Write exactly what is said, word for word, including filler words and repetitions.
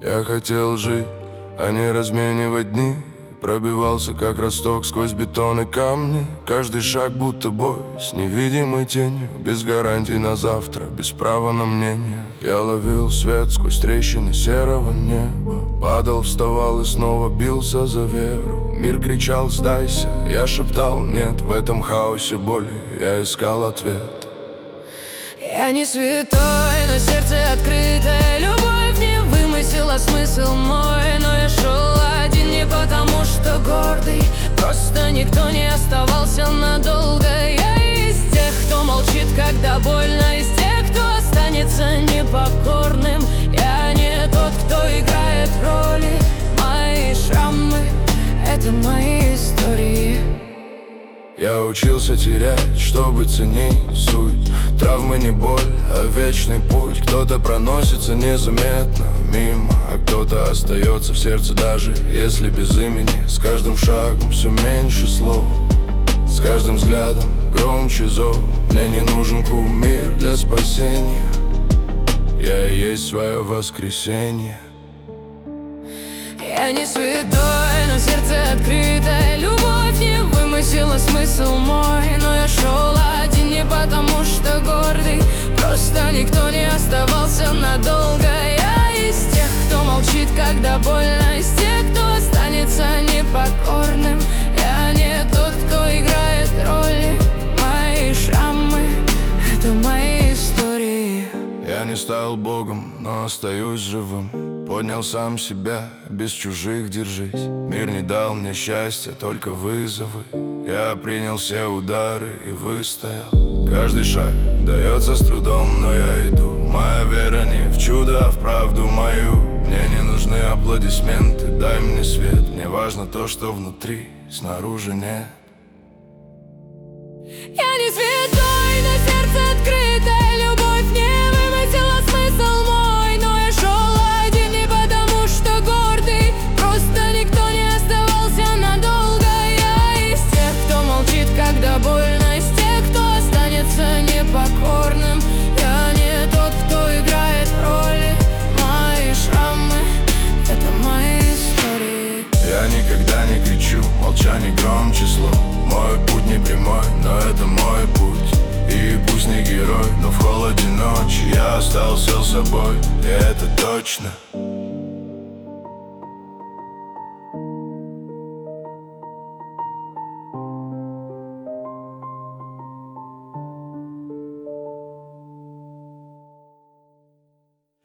Я хотел жить, а не разменивать дни. Пробивался, как росток, сквозь бетон и камни. Каждый шаг будто бой с невидимой тенью. Без гарантий на завтра, без права на мнение. Я ловил свет сквозь трещины серого неба. Падал, вставал и снова бился за веру. Мир кричал «сдайся», я шептал «нет». В этом хаосе боли я искал ответ. Я не святой, но сердце открытое. Любовь не вымысела смысл мой. Но я шел один не потому, что гордый. Просто никто не оставался надолго. Я из тех, кто молчит, когда больно. Из тех, кто останется непокорным. Я не тот, кто играет роли. Мои шрамы — это мои истории. Я учился терять, чтобы ценить суть. Травмы не боль, а вечный путь. Кто-то проносится незаметно мимо, а кто-то остается в сердце, даже если без имени. С каждым шагом все меньше слов, с каждым взглядом громче зов. Мне не нужен кумир для спасения. Я и есть свое воскресенье. Я не святой, но сердце открытое. Любовь не вымысела смысл мой. Но я шел один не потому, что гордый. Просто никто не оставался надолго. Я из тех, кто молчит, когда больно. Из тех, кто останется непокорным. Я не тот, кто играет роли. Мои шрамы — это мои истории. Я не стал богом, но остаюсь живым. Поднял сам себя, без чужих держись. Мир не дал мне счастья, только вызовы. Я принял все удары и выстоял. Каждый шаг дается с трудом, но я иду. Моя вера не в чудо, а в правду мою. Мне не нужны аплодисменты, дай мне свет. Мне важно то, что внутри, снаружи нет. Я не святой, но сердце открытое. Любовь не вымысела смысл мой. Но я шел один не потому, что гордый. Просто никто не оставался надолго. Я из тех, кто молчит, когда больно. Из тех, кто останется непокорным. Я не тот, кто играет роли. Мои шрамы — это мои истории. Я никогда не кричу, молчание громче слов. Мой путь не прямой, но это мой путь. И пусть не герой, но в холоде ночи я остался собой, и это точно.